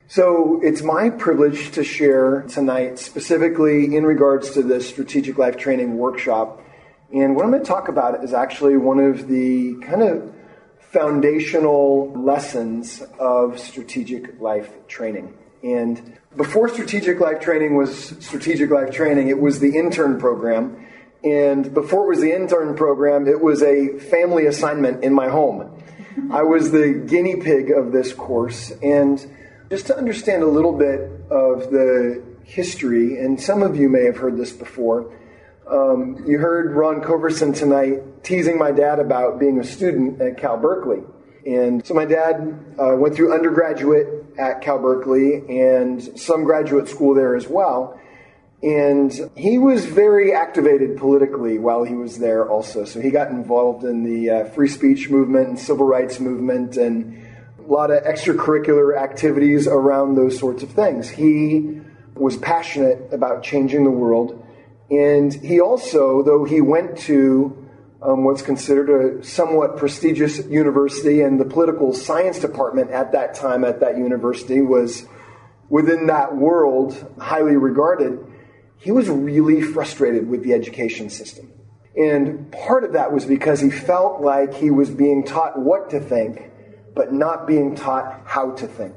So it's my privilege to share tonight specifically in regards to this Strategic Life Training workshop. And what I'm going to talk about is actually one of the kind of foundational lessons of Strategic Life Training. And before Strategic Life Training was Strategic Life Training, it was the intern program. And before it was the intern program, it was a family assignment in my home. I was the guinea pig of this course. And just to understand a little bit of the history, and some of you may have heard this before, you heard Ron Coverson tonight teasing my dad about being a student at Cal Berkeley. And so my dad went through undergraduate at Cal Berkeley and some graduate school there as well. And he was very activated politically while he was there also. So he got involved in the free speech movement and civil rights movement and a lot of extracurricular activities around those sorts of things. He was passionate about changing the world. And he also, though he went to what's considered a somewhat prestigious university, and the political science department at that time at that university was within that world highly regarded, he was really frustrated with the education system. And part of that was because he felt like he was being taught what to think, but not being taught how to think.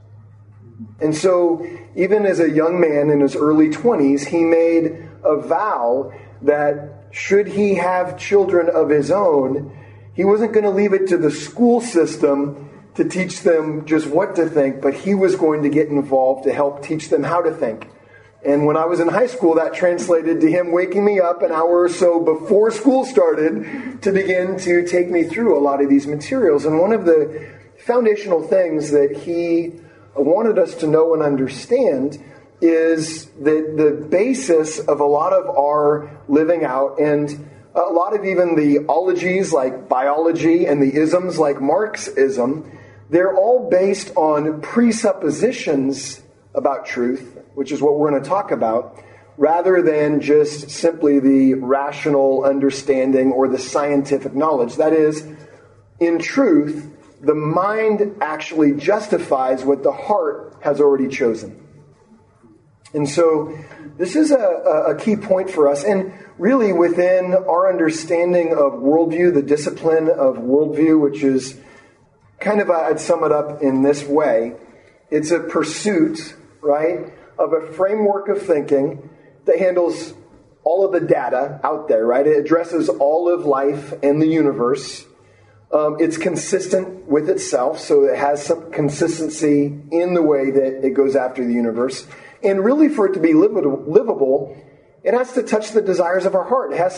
And so even as a young man in his early 20s, he made a vow that should he have children of his own, he wasn't going to leave it to the school system to teach them just what to think, but he was going to get involved to help teach them how to think. And when I was in high school, that translated to him waking me up an hour or so before school started to begin to take me through a lot of these materials. And one of the foundational things that he wanted us to know and understand is that the basis of a lot of our living out and a lot of even the ologies like biology and the isms like Marxism, they're all based on presuppositions about truth, which is what we're going to talk about, rather than just simply the rational understanding or the scientific knowledge. That is, in truth, the mind actually justifies what the heart has already chosen. And so this is a key point for us. And really within our understanding of worldview, the discipline of worldview, which is kind of, I'd sum it up in this way. It's a pursuit, right, of a framework of thinking that handles all of the data out there, right? It addresses all of life and the universe. It's consistent with itself, so it has some consistency in the way that it goes after the universe. And really, for it to be livable, it has to touch the desires of our heart. It has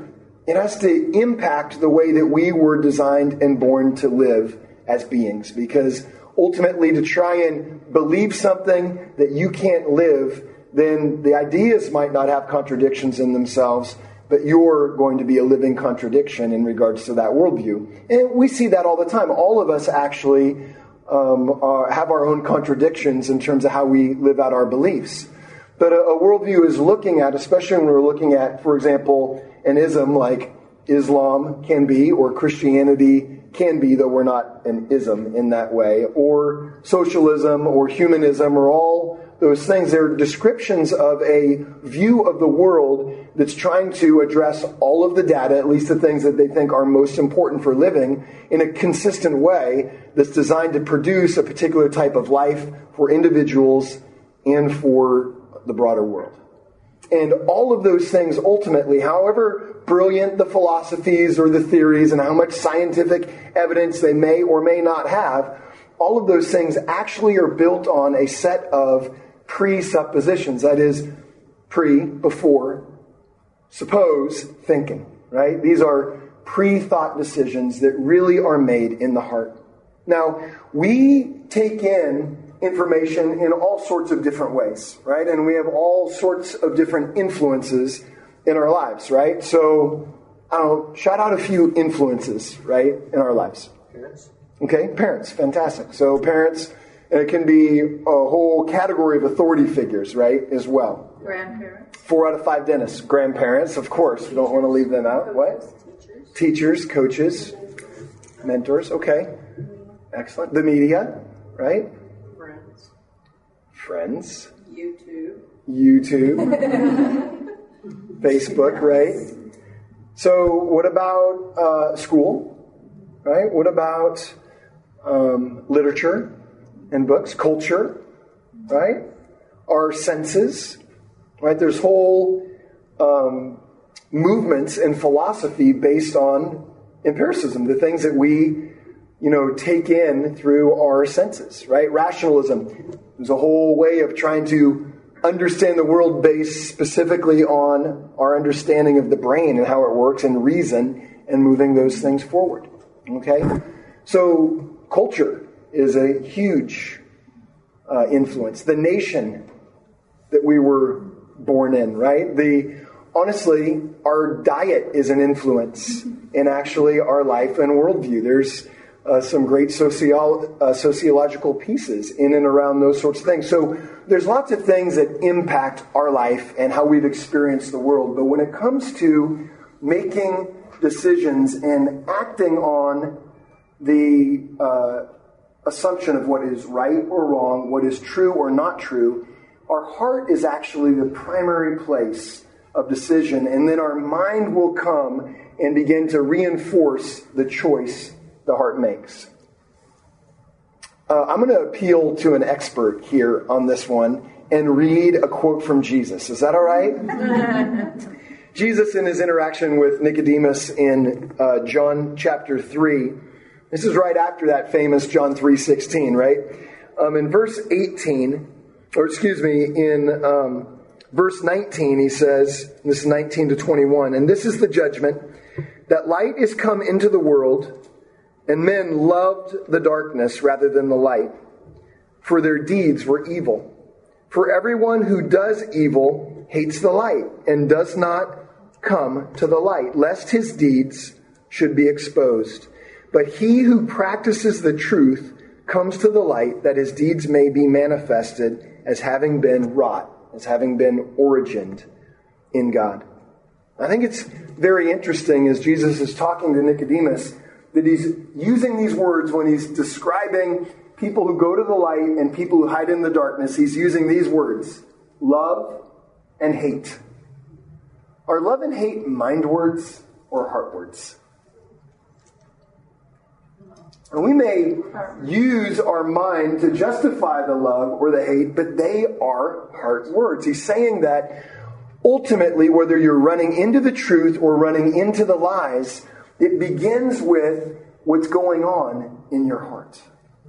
to impact the way that we were designed and born to live as beings. Because ultimately, to try and believe something that you can't live, then the ideas might not have contradictions in themselves, but you're going to be a living contradiction in regards to that worldview. And we see that all the time. All of us actually have our own contradictions in terms of how we live out our beliefs. But a worldview is looking at, especially when we're looking at, for example, an ism like Islam can be, or Christianity can be, though we're not an ism in that way, or socialism or humanism, or all those things. They're descriptions of a view of the world that's trying to address all of the data, at least the things that they think are most important for living, in a consistent way that's designed to produce a particular type of life for individuals and for the broader world. And all of those things ultimately, however brilliant the philosophies or the theories and how much scientific evidence they may or may not have, all of those things actually are built on a set of presuppositions. That is, before, suppose, thinking, right? These are pre-thought decisions that really are made in the heart. Now, we take in information in all sorts of different ways, right? And we have all sorts of different influences in our lives, right? So, I don't know, shout out a few influences, right, in our lives. Parents. Okay, parents, fantastic. So parents, it can be a whole category of authority figures, right, as well. Grandparents. 4 out of 5 dentists. Grandparents, of course. We don't want to leave them out. Coaches, What? Teachers, coaches, mentors. Okay. Excellent. The media, right? Friends. Friends. YouTube. Facebook, right? So what about school, right? What about literature and books, culture, right? Our senses, right? There's whole movements in philosophy based on empiricism, the things that we, take in through our senses, right? Rationalism is a whole way of trying to understand the world based specifically on our understanding of the brain and how it works and reason and moving those things forward. Okay? So culture is a huge influence. The nation that we were born in, right? Honestly, our diet is an influence in actually our life and worldview. There's some great sociological pieces in and around those sorts of things. So there's lots of things that impact our life and how we've experienced the world. But when it comes to making decisions and acting on the assumption of what is right or wrong, what is true or not true, our heart is actually the primary place of decision. And then our mind will come and begin to reinforce the choice the heart makes. I'm going to appeal to an expert here on this one and read a quote from Jesus. Is that all right? Jesus, in his interaction with Nicodemus in John chapter 3, this is right after that famous John 3:16, right? In verse 18, in verse 19, he says, this is 19 to 21, and this is the judgment, that light is come into the world, and men loved the darkness rather than the light, for their deeds were evil. For everyone who does evil hates the light, and does not come to the light, lest his deeds should be exposed. But he who practices the truth comes to the light, that his deeds may be manifested as having been wrought, as having been origined in God. I think it's very interesting as Jesus is talking to Nicodemus that he's using these words when he's describing people who go to the light and people who hide in the darkness. He's using these words, love and hate. Are love and hate mind words or heart words? And we may use our mind to justify the love or the hate, but they are heart words. He's saying that ultimately, whether you're running into the truth or running into the lies, it begins with what's going on in your heart.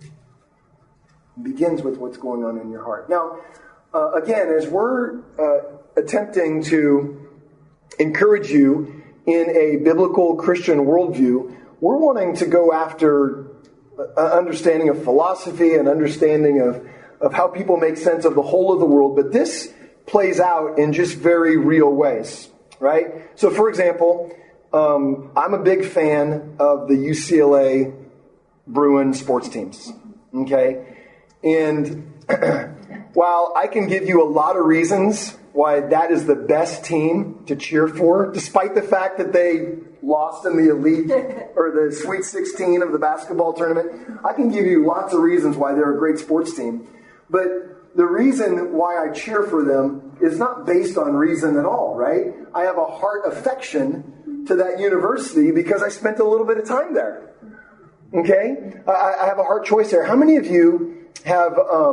It begins with what's going on in your heart. Now, again, as we're attempting to encourage you in a biblical Christian worldview, we're wanting to go after an understanding of philosophy, an understanding of how people make sense of the whole of the world, but this plays out in just very real ways, right? So, for example, I'm a big fan of the UCLA Bruin sports teams, okay? And while I can give you a lot of reasons why that is the best team to cheer for, despite the fact that they lost in the elite or the Sweet 16 of the basketball tournament, I can give you lots of reasons why they're a great sports team. But the reason why I cheer for them is not based on reason at all, right? I have a heart affection to that university because I spent a little bit of time there. Okay? I have a heart choice there. How many of you have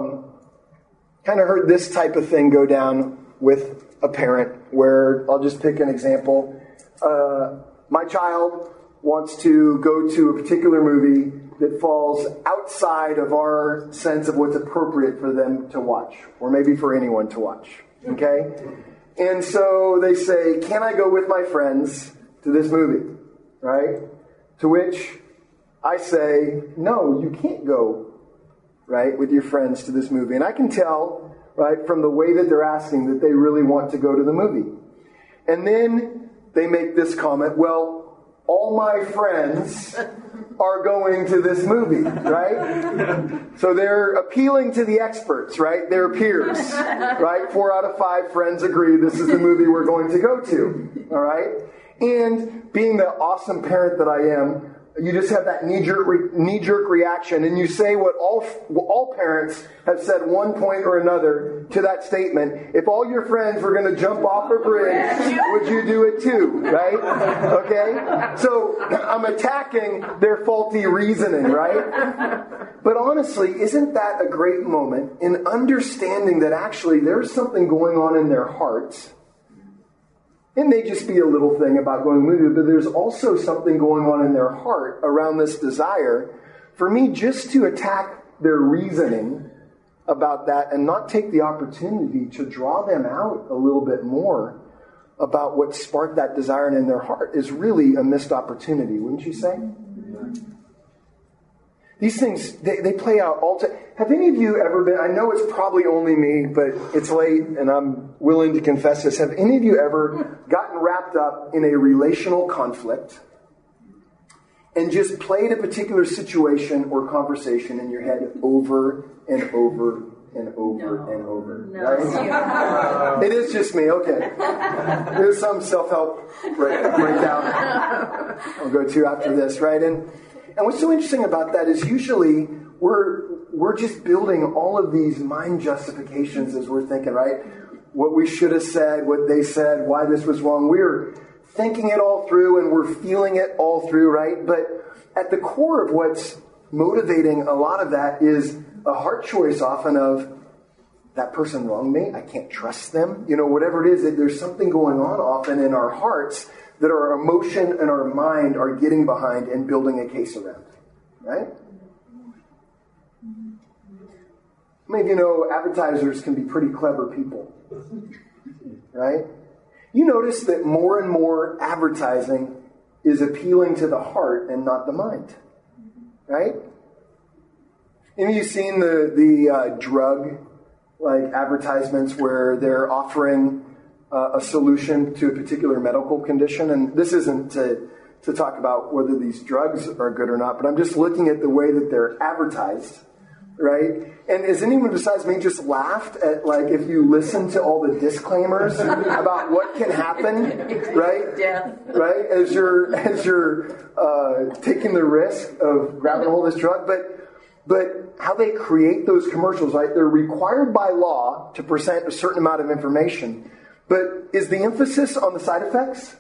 kind of heard this type of thing go down with a parent where, I'll just pick an example. My child wants to go to a particular movie that falls outside of our sense of what's appropriate for them to watch, or maybe for anyone to watch. Okay? And so they say, can I go with my friends to this movie? Right? To which I say, no, you can't go, right, with your friends to this movie. And I can tell, right, from the way that they're asking that they really want to go to the movie. And then they make this comment, well, all my friends are going to this movie, right? So they're appealing to the experts, right? Their peers, right? 4 out of 5 friends agree this is the movie we're going to go to, all right? And being the awesome parent that I am, You just have that knee-jerk reaction, and you say what all parents have said at one point or another to that statement. If all your friends were going to jump off a bridge, would you do it too, right? Okay? So I'm attacking their faulty reasoning, right? But honestly, isn't that a great moment in understanding that actually there's something going on in their hearts? It may just be a little thing about going to the movie, but there's also something going on in their heart around this desire for me just to attack their reasoning about that and not take the opportunity to draw them out a little bit more about what sparked that desire in their heart is really a missed opportunity, wouldn't you say? These things, they play out all the time. Have any of you ever been, I know it's probably only me, but it's late and I'm willing to confess this. Have any of you ever gotten wrapped up in a relational conflict and just played a particular situation or conversation in your head over and over and over and over? No. Right? It is just me, okay. There's some self-help breakdown I'll go to after this, right? And what's so interesting about that is usually we're just building all of these mind justifications as we're thinking, right? What we should have said, what they said, why this was wrong. We're thinking it all through and we're feeling it all through, right? But at the core of what's motivating a lot of that is a heart choice often of, that person wronged me, I can't trust them. You know, whatever it is, there's something going on often in our hearts that our emotion and our mind are getting behind and building a case around. Right? Maybe you know advertisers can be pretty clever people. Right? You notice that more and more advertising is appealing to the heart and not the mind. Right? Have you seen the drug advertisements where they're offering a solution to a particular medical condition? And this isn't to talk about whether these drugs are good or not, but I'm just looking at the way that they're advertised, right? And has anyone besides me just laughed at, if you listen to all the disclaimers about what can happen, right? Death. Right? As you're taking the risk of grabbing a hold of this drug, but how they create those commercials, right? They're required by law to present a certain amount of information. But is the emphasis on the side effects?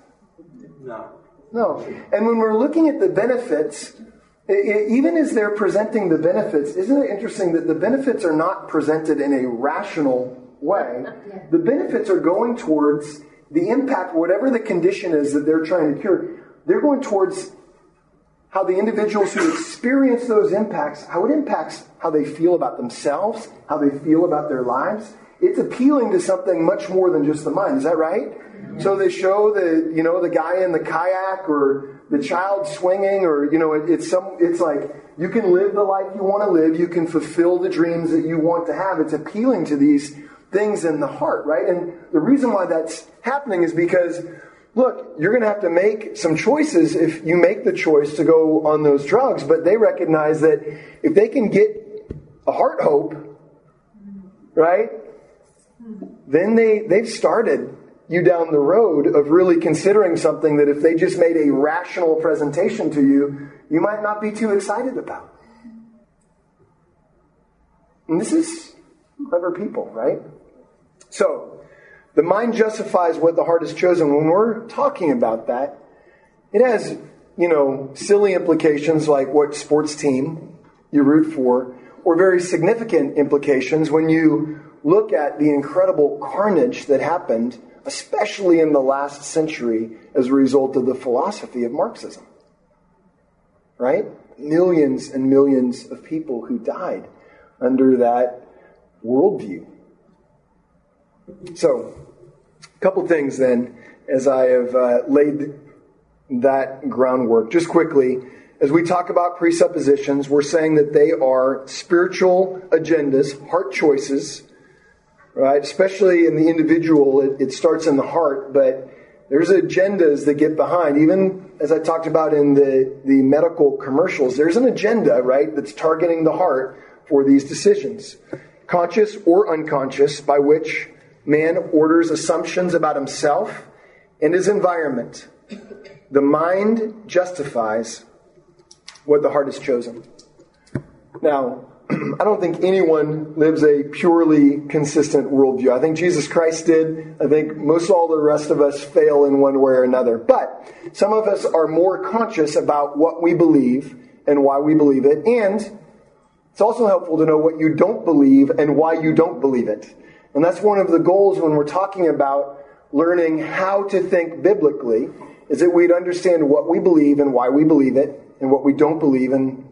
No. And when we're looking at the benefits, even as they're presenting the benefits, isn't it interesting that the benefits are not presented in a rational way? The benefits are going towards the impact, whatever the condition is that they're trying to cure. They're going towards how the individuals who experience those impacts, how it impacts how they feel about themselves, how they feel about their lives. It's appealing to something much more than just the mind. Is that right? Mm-hmm. So they show the guy in the kayak or the child swinging, or it's like you can live the life you want to live. You can fulfill the dreams that you want to have. It's appealing to these things in the heart, right? And the reason why that's happening is because, look, you're going to have to make some choices if you make the choice to go on those drugs. But they recognize that if they can get a heart hope, right, then they've started you down the road of really considering something that if they just made a rational presentation to you, you might not be too excited about. And this is clever people, right? So, the mind justifies what the heart has chosen. When we're talking about that, it has, silly implications like what sports team you root for, or very significant implications when you look at the incredible carnage that happened, especially in the last century, as a result of the philosophy of Marxism. Right? Millions and millions of people who died under that worldview. So, a couple things then, as I have laid that groundwork. Just quickly, as we talk about presuppositions, we're saying that they are spiritual agendas, heart choices, right? Especially in the individual, it starts in the heart, but there's agendas that get behind. Even as I talked about in the medical commercials, there's an agenda, right, that's targeting the heart for these decisions. Conscious or unconscious, by which man orders assumptions about himself and his environment. The mind justifies what the heart has chosen. Now, I don't think anyone lives a purely consistent worldview. I think Jesus Christ did. I think most all the rest of us fail in one way or another. But some of us are more conscious about what we believe and why we believe it. And it's also helpful to know what you don't believe and why you don't believe it. And that's one of the goals when we're talking about learning how to think biblically, is that we'd understand what we believe and why we believe it, and what we don't believe and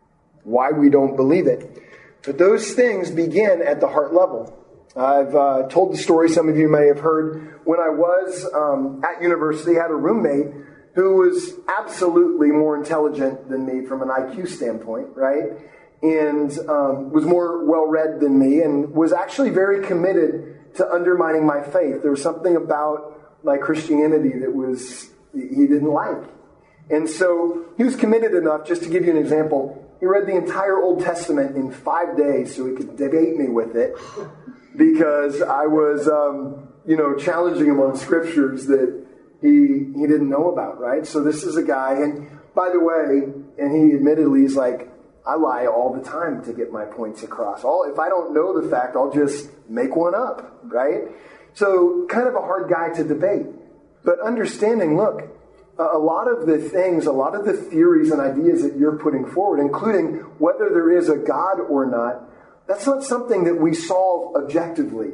why we don't believe it. But those things begin at the heart level. I've told the story, some of you may have heard, when I was at university, I had a roommate who was absolutely more intelligent than me from an IQ standpoint, right? And was more well-read than me, and was actually very committed to undermining my faith. There was something about my Christianity that he didn't like. And so he was committed enough, just to give you an example, he read the entire Old Testament in 5 days so he could debate me with it, because I was, challenging him on scriptures that he didn't know about, right? So this is a guy, and by the way, and he admittedly is like, I lie all the time to get my points across. If I don't know the fact, I'll just make one up, right? So kind of a hard guy to debate. But understanding, look, a lot of the theories and ideas that you're putting forward, including whether there is a God or not, that's not something that we solve objectively.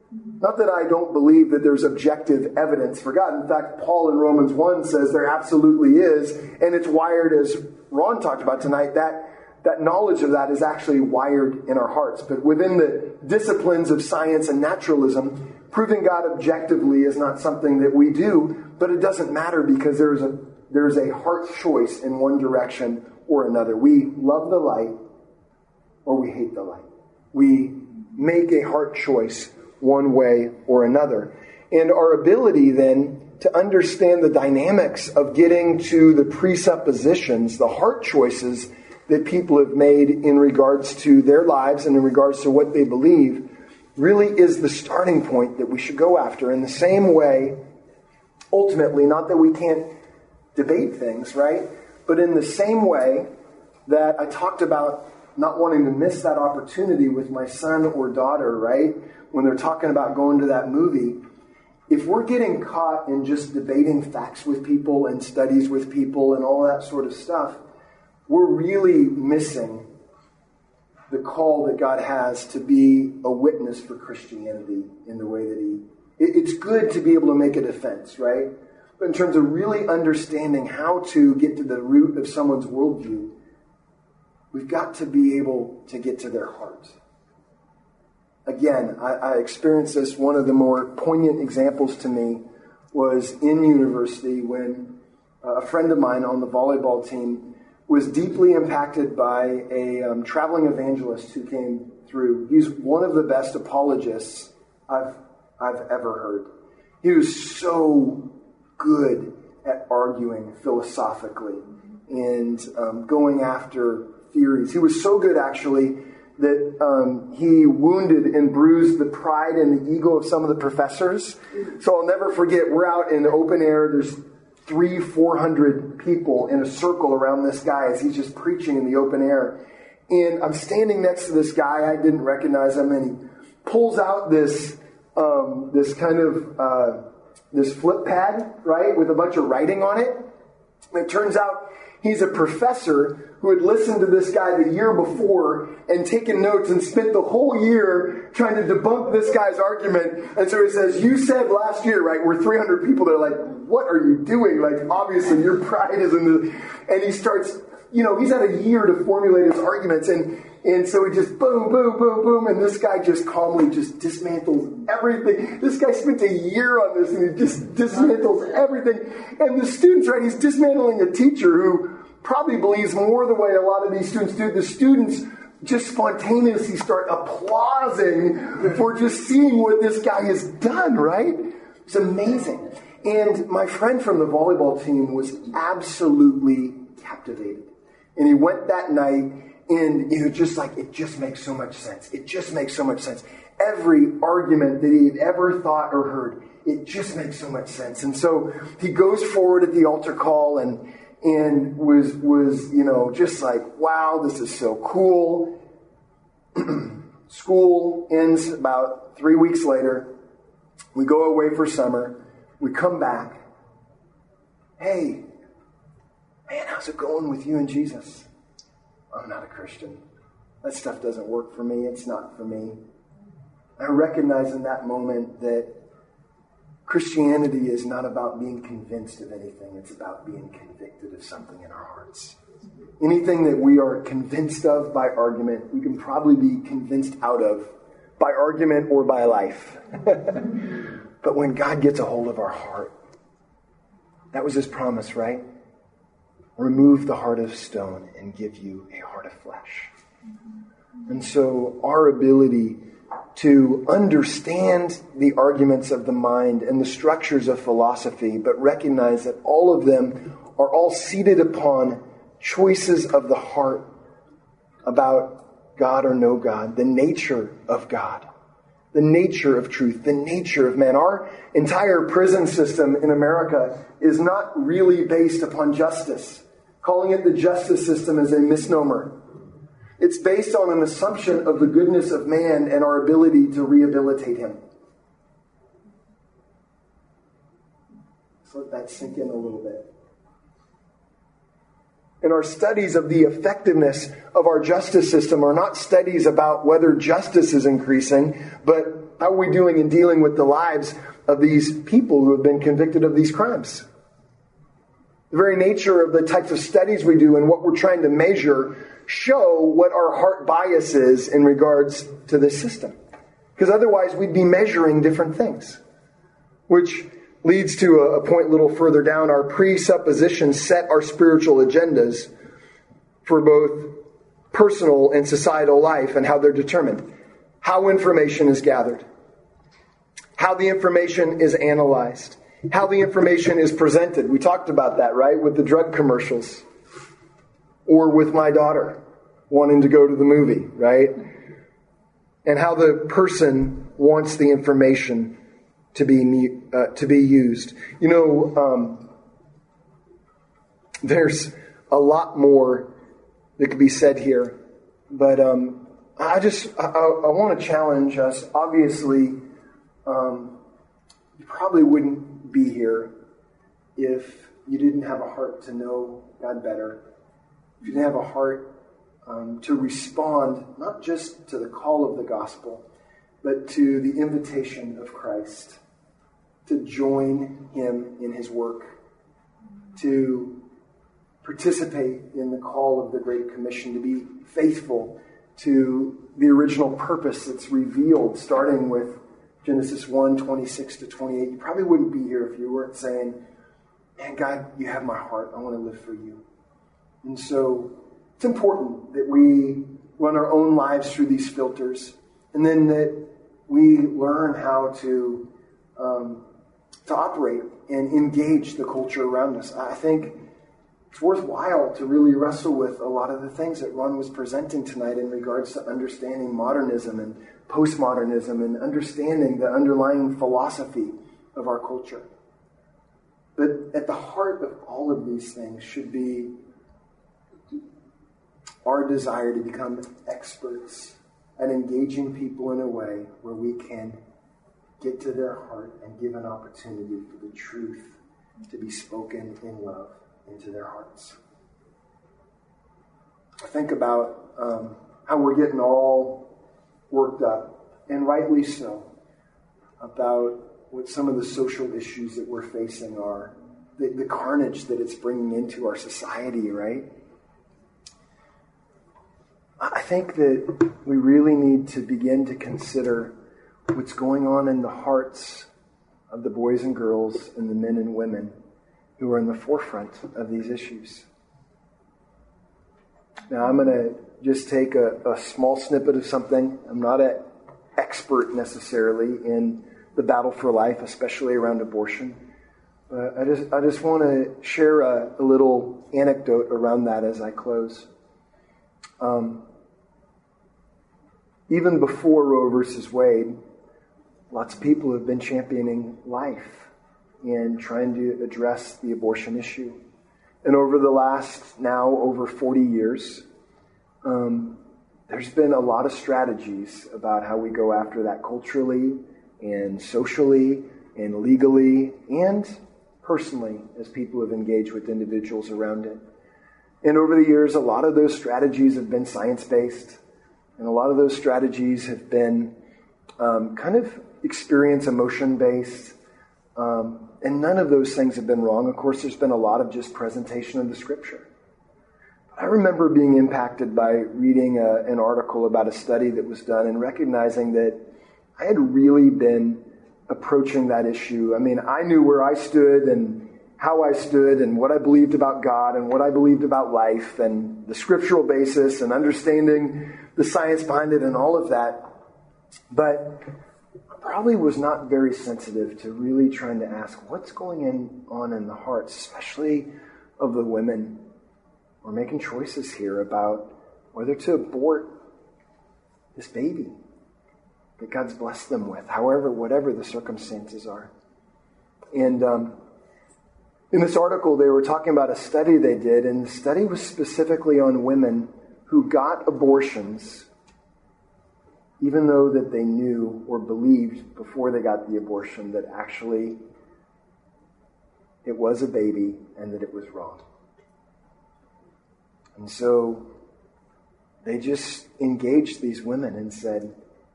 Not that I don't believe that there's objective evidence for God. In fact, Paul in Romans 1 says there absolutely is, and it's wired, as Ron talked about tonight, that knowledge of that is actually wired in our hearts. But within the disciplines of science and naturalism, proving God objectively is not something that we do, but it doesn't matter because there's a heart choice in one direction or another. We love the light or we hate the light. We make a heart choice one way or another. And our ability then to understand the dynamics of getting to the presuppositions, the heart choices that people have made in regards to their lives and in regards to what they believe, really is the starting point that we should go after. In the same way, ultimately, not that we can't debate things, right? But in the same way that I talked about not wanting to miss that opportunity with my son or daughter, right? When they're talking about going to that movie, if we're getting caught in just debating facts with people and studies with people and all that sort of stuff, we're really missing the call that God has to be a witness for Christianity in the way that it's good to be able to make a defense, right? But in terms of really understanding how to get to the root of someone's worldview, we've got to be able to get to their heart. Again, I experienced this. One of the more poignant examples to me was in university when a friend of mine on the volleyball team was deeply impacted by a traveling evangelist who came through. He's one of the best apologists I've ever heard. He was so good at arguing philosophically and going after theories. He was so good, actually, that he wounded and bruised the pride and the ego of some of the professors. So I'll never forget, we're out in the open air. There's 300-400 people in a circle around this guy as he's just preaching in the open air. And I'm standing next to this guy. I didn't recognize him, and he pulls out this flip pad, right, with a bunch of writing on it. And it turns out he's a professor who had listened to this guy the year before and taken notes and spent the whole year trying to debunk this guy's argument. And so he says, you said last year, right, we're 300 people. They're like, what are you doing? Like, obviously your pride is in the... And he starts, he's had a year to formulate his arguments. And so he just boom, boom, boom, boom. And this guy just calmly just dismantles everything. This guy spent a year on this and he just dismantles everything. And the students, right, he's dismantling a teacher who probably believes more the way a lot of these students do. The students just spontaneously start applauding for just seeing what this guy has done, right? It's amazing. And my friend from the volleyball team was absolutely captivated. And he went that night and just like, it just makes so much sense. It just makes so much sense. Every argument that he had ever thought or heard, it just makes so much sense. And so he goes forward at the altar call and and was just like, wow, this is so cool. School ends about 3 weeks later. We go away for summer. We come back. Hey, man, how's it going with you and Jesus? I'm not a Christian. That stuff doesn't work for me. It's not for me. I recognize in that moment that Christianity is not about being convinced of anything. It's about being convicted of something in our hearts. Anything that we are convinced of by argument, we can probably be convinced out of by argument or by life. But when God gets a hold of our heart, that was his promise, right? Remove the heart of stone and give you a heart of flesh. And so our ability to understand the arguments of the mind and the structures of philosophy, but recognize that all of them are all seated upon choices of the heart about God or no God, the nature of God, the nature of truth, the nature of man. Our entire prison system in America is not really based upon justice. Calling it the justice system is a misnomer. It's based on an assumption of the goodness of man and our ability to rehabilitate him. So let that sink in a little bit. And our studies of the effectiveness of our justice system are not studies about whether justice is increasing, but how are we doing in dealing with the lives of these people who have been convicted of these crimes. The very nature of the types of studies we do and what we're trying to measure show what our heart bias is in regards to this system. Because otherwise we'd be measuring different things. Which leads to a point a little further down. Our presuppositions set our spiritual agendas for both personal and societal life and how they're determined. How information is gathered. How the information is analyzed. How the information is presented. We talked about that, right? With the drug commercials. Or with my daughter wanting to go to the movie, right? And how the person wants the information to be used. There's a lot more that could be said here, but I want to challenge us. Obviously, you probably wouldn't be here if you didn't have a heart to know God better. If you didn't have a heart to respond, not just to the call of the gospel, but to the invitation of Christ, to join him in his work, to participate in the call of the Great Commission, to be faithful to the original purpose that's revealed, starting with Genesis 1, 26 to 28. You probably wouldn't be here if you weren't saying, man, God, you have my heart. I want to live for you. And so it's important that we run our own lives through these filters, and then that we learn how to operate and engage the culture around us. I think it's worthwhile to really wrestle with a lot of the things that Ron was presenting tonight in regards to understanding modernism and postmodernism and understanding the underlying philosophy of our culture. But at the heart of all of these things should be our desire to become experts at engaging people in a way where we can get to their heart and give an opportunity for the truth to be spoken in love into their hearts. I think about how we're getting all worked up, and rightly so, about what some of the social issues that we're facing are, the carnage that it's bringing into our society, right? I think that we really need to begin to consider what's going on in the hearts of the boys and girls and the men and women who are in the forefront of these issues. Now, I'm going to just take a small snippet of something. I'm not an expert necessarily in the battle for life, especially around abortion. But I just want to share a little anecdote around that as I close. Even before Roe versus Wade, lots of people have been championing life and trying to address the abortion issue. And over the last now over 40 years, there's been a lot of strategies about how we go after that culturally and socially and legally and personally as people have engaged with individuals around it. And over the years, a lot of those strategies have been science-based, and a lot of those strategies have been kind of experience emotion-based, and none of those things have been wrong. Of course, there's been a lot of just presentation of the Scripture. But I remember being impacted by reading an article about a study that was done and recognizing that I had really been approaching that issue. I mean, I knew where I stood and how I stood and what I believed about God and what I believed about life and the scriptural basis and understanding the science behind it and all of that. But I probably was not very sensitive to really trying to ask what's going on in the hearts, especially of the women who are making choices here about whether to abort this baby that God's blessed them with, whatever the circumstances are. And in this article, they were talking about a study they did, and the study was specifically on women who got abortions, even though that they knew or believed before they got the abortion that actually it was a baby and that it was wrong. And so they just engaged these women and said,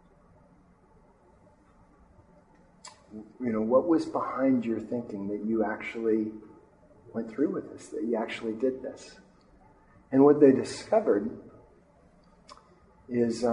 what was behind your thinking that you actually went through with this, that you actually did this? And what they discovered is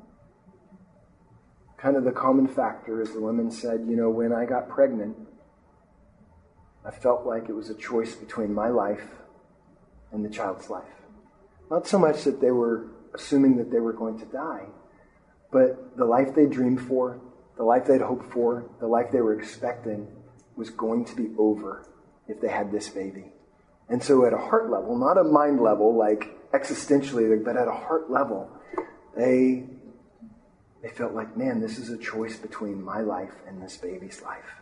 kind of the common factor is the women said, when I got pregnant, I felt like it was a choice between my life and the child's life. Not so much that they were assuming that they were going to die, but the life they dreamed for, the life they'd hoped for, the life they were expecting was going to be over if they had this baby. And so at a heart level, not a mind level, like existentially, but at a heart level, they felt like, man, this is a choice between my life and this baby's life.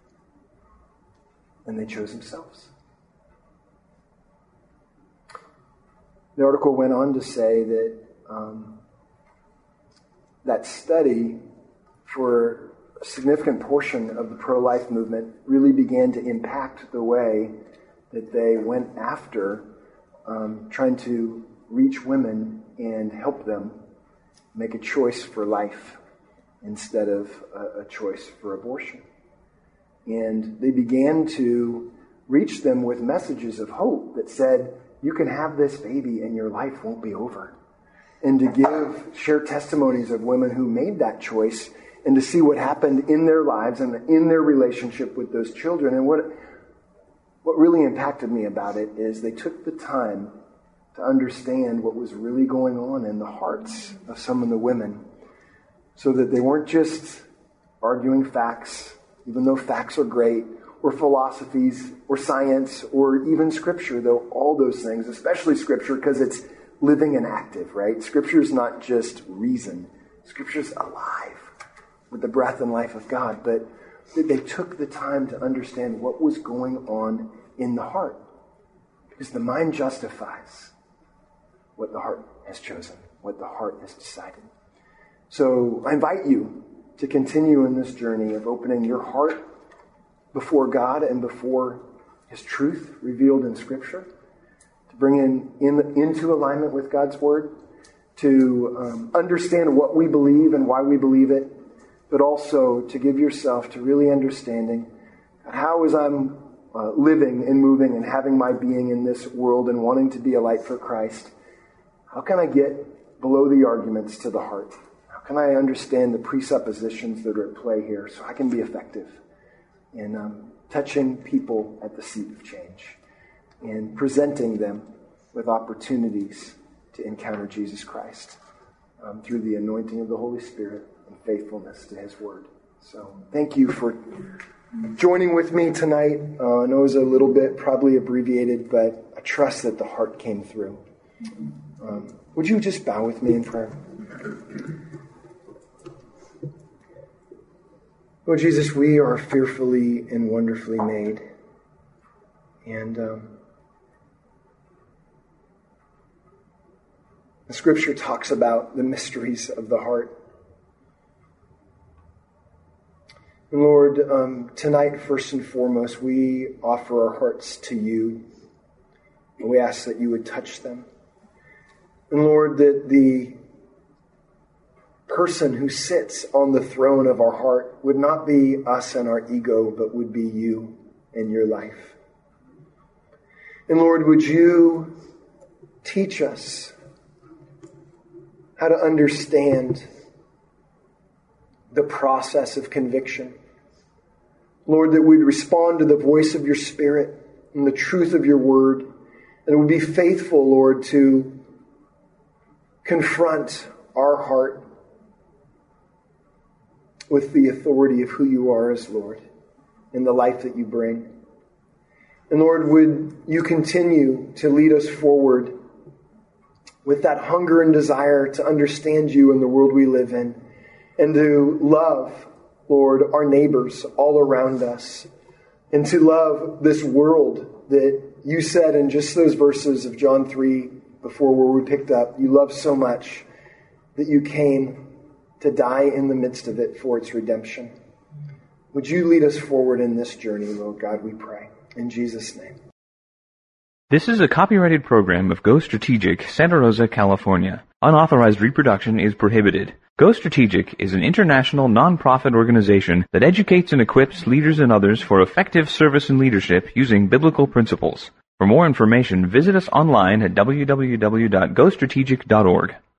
And they chose themselves. The article went on to say that that study for a significant portion of the pro-life movement really began to impact the way that they went after trying to reach women and help them make a choice for life instead of a choice for abortion. And they began to reach them with messages of hope that said, you can have this baby and your life won't be over. And to share testimonies of women who made that choice and to see what happened in their lives and in their relationship with those children. And what really impacted me about it is they took the time to understand what was really going on in the hearts of some of the women so that they weren't just arguing facts, even though facts are great, or philosophies, or science, or even Scripture, though all those things, especially Scripture, because it's living and active, right? Scripture is not just reason. Scripture's alive with the breath and life of God. But they took the time to understand what was going on in the heart. Because the mind justifies what the heart has chosen, what the heart has decided. So I invite you to continue in this journey of opening your heart before God and before His truth revealed in Scripture, to bring into alignment with God's Word, to understand what we believe and why we believe it, but also to give yourself to really understanding how as I'm living and moving and having my being in this world and wanting to be a light for Christ, how can I get below the arguments to the heart? How can I understand the presuppositions that are at play here so I can be effective in touching people at the seat of change and presenting them with opportunities to encounter Jesus Christ through the anointing of the Holy Spirit and faithfulness to His Word. So thank you for joining with me tonight. I know it was a little bit probably abbreviated, but I trust that the heart came through. Would you just bow with me in prayer? Lord Jesus, we are fearfully and wonderfully made. And The Scripture talks about the mysteries of the heart. And Lord, tonight, first and foremost, we offer our hearts to you. And we ask that you would touch them. And Lord, that the person who sits on the throne of our heart would not be us and our ego, but would be you and your life. And Lord, would you teach us how to understand the process of conviction. Lord, that we'd respond to the voice of your Spirit and the truth of your word, and would be faithful, Lord, to confront our heart with the authority of who you are as Lord and the life that you bring. And Lord, would you continue to lead us forward with that hunger and desire to understand you and the world we live in, and to love, Lord, our neighbors all around us, and to love this world that you said in just those verses of John 3 before where we picked up, you love so much that you came to die in the midst of it for its redemption. Would you lead us forward in this journey, Lord God, we pray. In Jesus' name. This is a copyrighted program of Go Strategic, Santa Rosa, California. Unauthorized reproduction is prohibited. Go Strategic is an international non-profit organization that educates and equips leaders and others for effective service and leadership using biblical principles. For more information, visit us online at www.gostrategic.org.